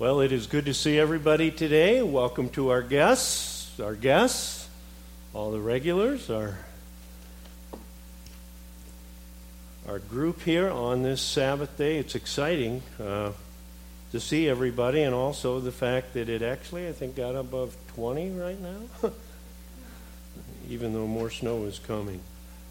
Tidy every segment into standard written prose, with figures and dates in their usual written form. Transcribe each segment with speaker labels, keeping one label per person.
Speaker 1: Well, it is good to see everybody today. Welcome to our guests, all the regulars, our group here on this Sabbath day. It's exciting to see everybody, and also the fact that it actually, I think, got above 20 right now, even though more snow is coming.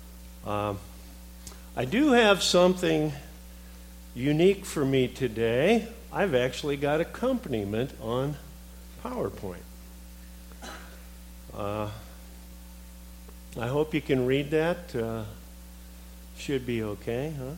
Speaker 1: I do have something unique for me today. I've actually got accompaniment on PowerPoint. I hope you can read that. Should be okay, huh?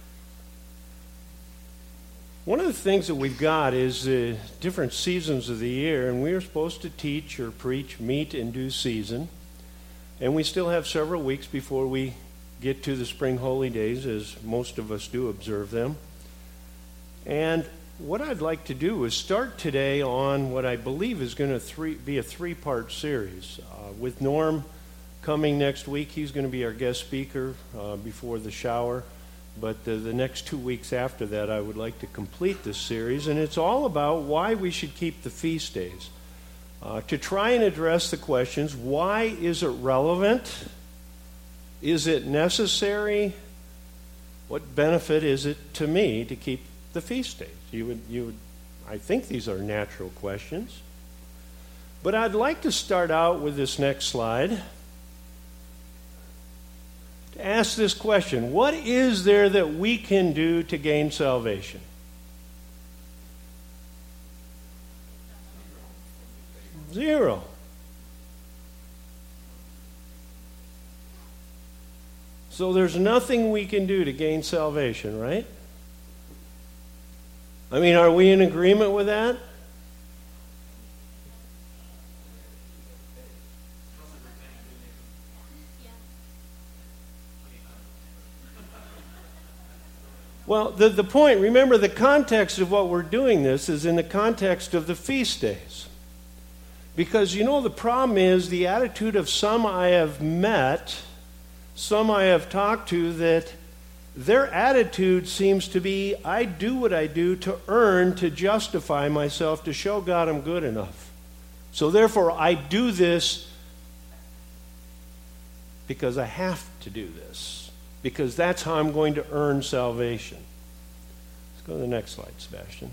Speaker 1: One of the things that we've got is different seasons of the year, and we are supposed to teach or preach meat in due season. And we still have several weeks before we get to the spring holy days, as most of us do observe them. And what I'd like to do is start today on what I believe is going to be a three-part series. With Norm coming next week, he's going to be our guest speaker before the shower. But the next 2 weeks after that, I would like to complete this series. And it's all about why we should keep the feast days. To try and address the questions, why is it relevant? Is it necessary? What benefit is it to me to keep the feast days? I think these are natural questions. But I'd like to start out with this next slide to ask this question: what is there that we can do to gain salvation? Zero. So there's nothing we can do to gain salvation, right? I mean, are we in agreement with that? Well, the point, remember, the context of what we're doing this is in the context of the feast days. Because, the problem is the attitude of some I have met, some I have talked to, that their attitude seems to be, I do what I do to earn, to justify myself, to show God I'm good enough. So therefore, I do this because I have to do this, because that's how I'm going to earn salvation. Let's go to the next slide, Sebastian.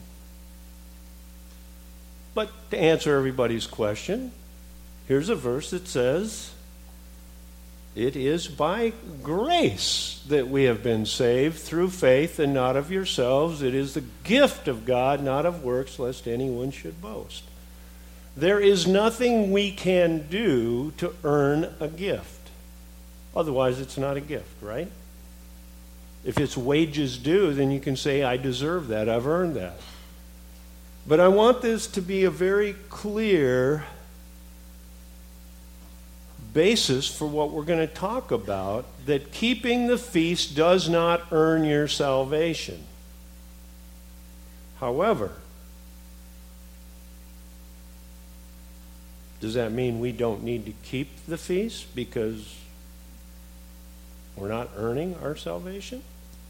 Speaker 1: But to answer everybody's question, here's a verse that says, it is by grace that we have been saved through faith, and not of yourselves. It is the gift of God, not of works, lest anyone should boast. There is nothing we can do to earn a gift. Otherwise, it's not a gift, right? If it's wages due, then you can say, I deserve that, I've earned that. But I want this to be a very clear basis for what we're going to talk about, that keeping the feast does not earn your salvation. However, does that mean we don't need to keep the feast because we're not earning our salvation?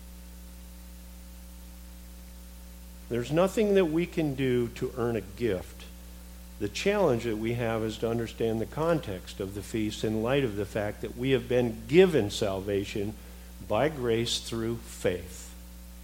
Speaker 1: There's nothing that we can do to earn a gift. The challenge that we have is to understand the context of the feast in light of the fact that we have been given salvation by grace through faith.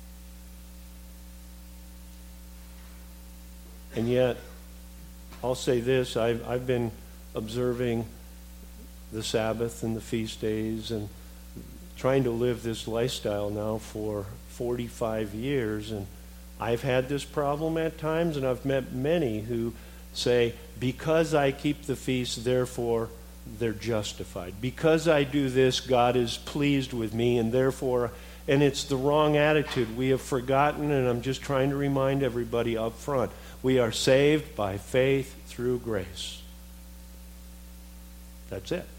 Speaker 1: And yet, I'll say this, I've been observing the Sabbath and the feast days and trying to live this lifestyle now for 45 years, and I've had this problem at times, and I've met many who say, because I keep the feast, therefore they're justified. Because I do this, God is pleased with me, and therefore, and it's the wrong attitude. We have forgotten, and I'm just trying to remind everybody up front, we are saved by faith through grace. That's it.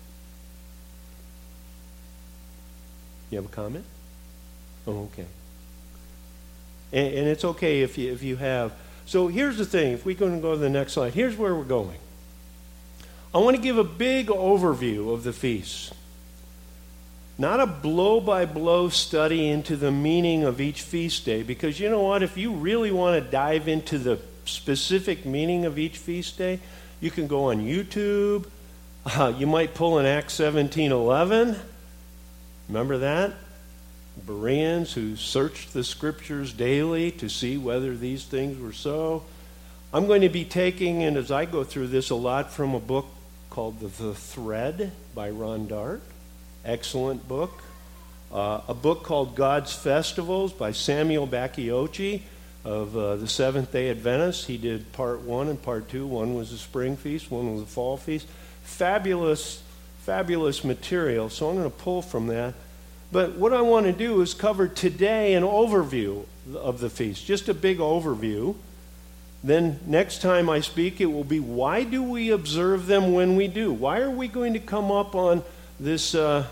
Speaker 1: You have a comment? Oh, okay. And it's okay if you have. So here's the thing. If we're going to go to the next slide, here's where we're going. I want to give a big overview of the feasts. Not a blow-by-blow study into the meaning of each feast day, because you know what? If you really want to dive into the specific meaning of each feast day, you can go on YouTube. You might pull an Acts 17:11. Remember that? Bereans who searched the scriptures daily to see whether these things were so. I'm going to be taking, and as I go through this, a lot from a book called The Thread by Ron Dart. Excellent book. A book called God's Festivals by Samuel Bakiochi of the Seventh-day Adventists. He did part 1 and part 2. One was the spring feast, one was the fall feast. Fabulous, fabulous material. So I'm going to pull from that. But what I want to do is cover today an overview of the feast, just a big overview. Then next time I speak, it will be, why do we observe them when we do? Why are we going to come up on this, the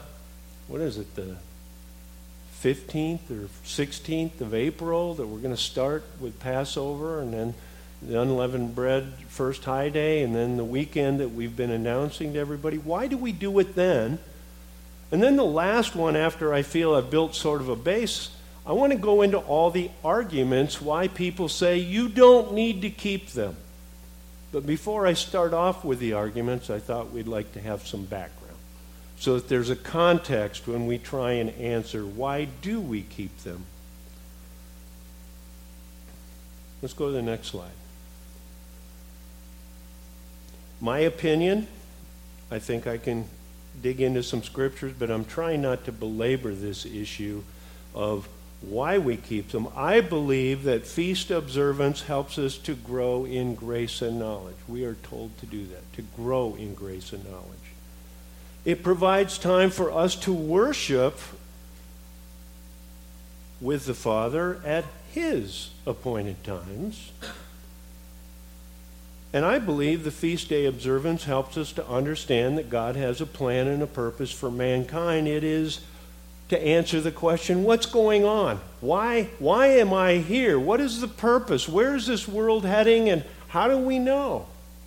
Speaker 1: 15th or 16th of April, that we're going to start with Passover, and then the unleavened bread first high day, and then the weekend that we've been announcing to everybody? Why do we do it then? And then the last one, after I feel I've built sort of a base, I want to go into all the arguments why people say you don't need to keep them. But before I start off with the arguments, I thought we'd like to have some background, so that there's a context when we try and answer, why do we keep them? Let's go to the next slide. My opinion, I think I can dig into some scriptures, but I'm trying not to belabor this issue of why we keep them. I believe that feast observance helps us to grow in grace and knowledge. We are told to do that, to grow in grace and knowledge. It provides time for us to worship with the Father at His appointed times. And I believe the feast day observance helps us to understand that God has a plan and a purpose for mankind. It is to answer the question, what's going on? Why am I here? What is the purpose? Where is this world heading, and how do we know?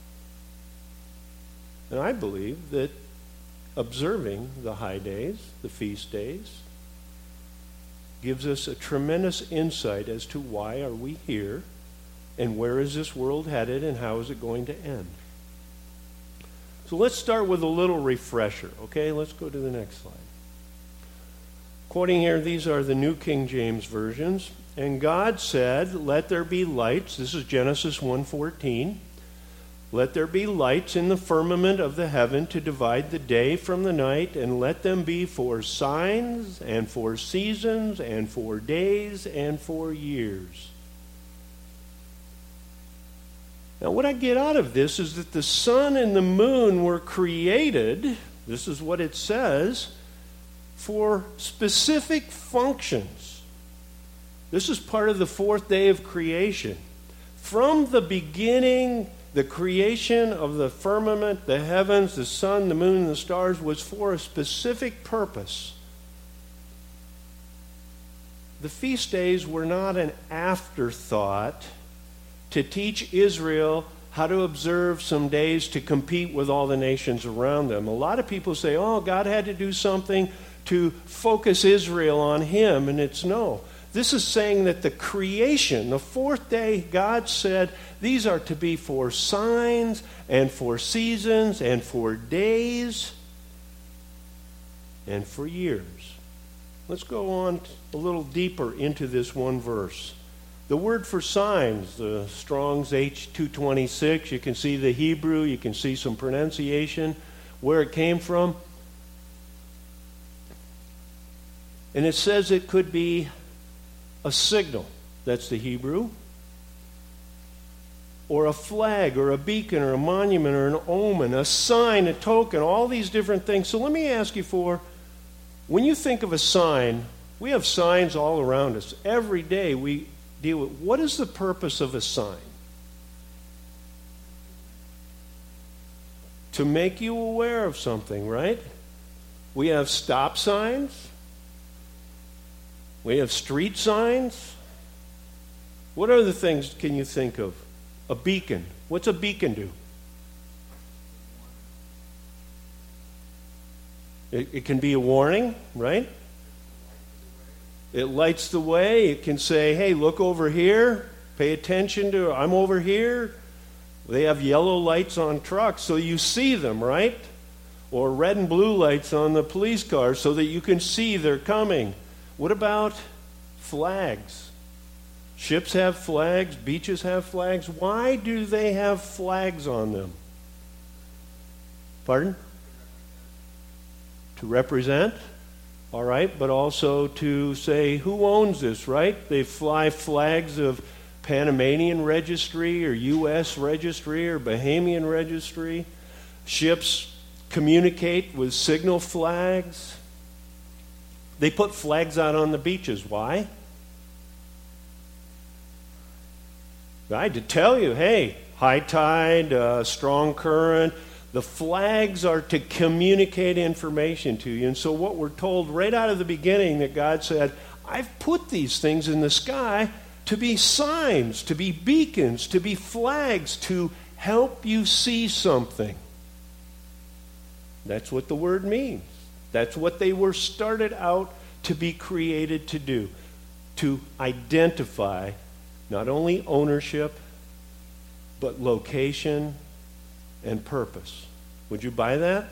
Speaker 1: And I believe that observing the high days, the feast days, gives us a tremendous insight as to why are we here, and where is this world headed, and how is it going to end? So let's start with a little refresher, okay? Let's go to the next slide. Quoting here, these are the New King James versions. And God said, let there be lights. This is Genesis 1:14. Let there be lights in the firmament of the heaven to divide the day from the night, and let them be for signs, and for seasons, and for days, and for years. Now, what I get out of this is that the sun and the moon were created, this is what it says, for specific functions. This is part of the fourth day of creation. From the beginning, the creation of the firmament, the heavens, the sun, the moon, and the stars was for a specific purpose. The feast days were not an afterthought to teach Israel how to observe some days to compete with all the nations around them. A lot of people say, oh, God had to do something to focus Israel on Him, and it's no. This is saying that the creation, the fourth day, God said, these are to be for signs and for seasons and for days and for years. Let's go on a little deeper into this one verse. The word for signs, the Strong's H226, you can see the Hebrew, you can see some pronunciation, where it came from. And it says it could be a signal, that's the Hebrew, or a flag, or a beacon, or a monument, or an omen, a sign, a token, all these different things. So let me ask you when you think of a sign, we have signs all around us. Every day we deal with, what is the purpose of a sign? To make you aware of something, right? We have stop signs. We have street signs. What other things can you think of? A beacon. What's a beacon do? It can be a warning, right? It lights the way. It can say, hey, look over here. Pay attention to, I'm over here. They have yellow lights on trucks so you see them, right? Or red and blue lights on the police cars so that you can see they're coming. What about flags? Ships have flags, beaches have flags. Why do they have flags on them? Pardon? To represent? All right, but also to say who owns this, right? They fly flags of Panamanian registry or U.S. registry or Bahamian registry. Ships communicate with signal flags. They put flags out on the beaches. Why? Right, to tell you, hey, high tide, strong current. The flags are to communicate information to you. And so what we're told right out of the beginning that God said, I've put these things in the sky to be signs, to be beacons, to be flags, to help you see something. That's what the word means. That's what they were started out to be created to do. To identify not only ownership, but location and purpose. Would you buy that?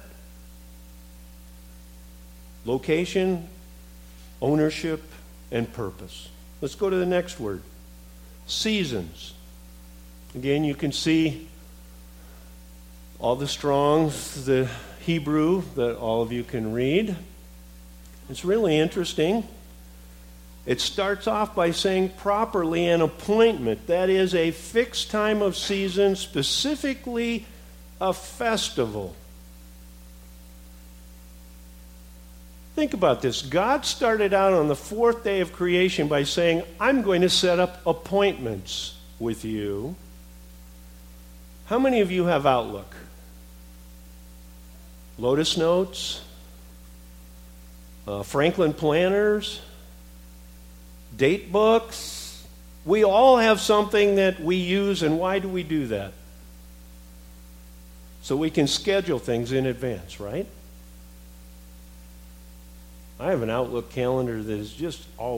Speaker 1: Location, ownership, and purpose. Let's go to the next word. Seasons. Again, you can see all the Strongs, the Hebrew that all of you can read. It's really interesting. It starts off by saying properly an appointment. That is a fixed time of season, specifically a festival. Think about this. God started out on the fourth day of creation by saying, I'm going to set up appointments with you. How many of you have Outlook? Lotus Notes? Franklin Planners? Date books? We all have something that we use, and why do we do that? So we can schedule things in advance, right? I have an Outlook calendar that is just all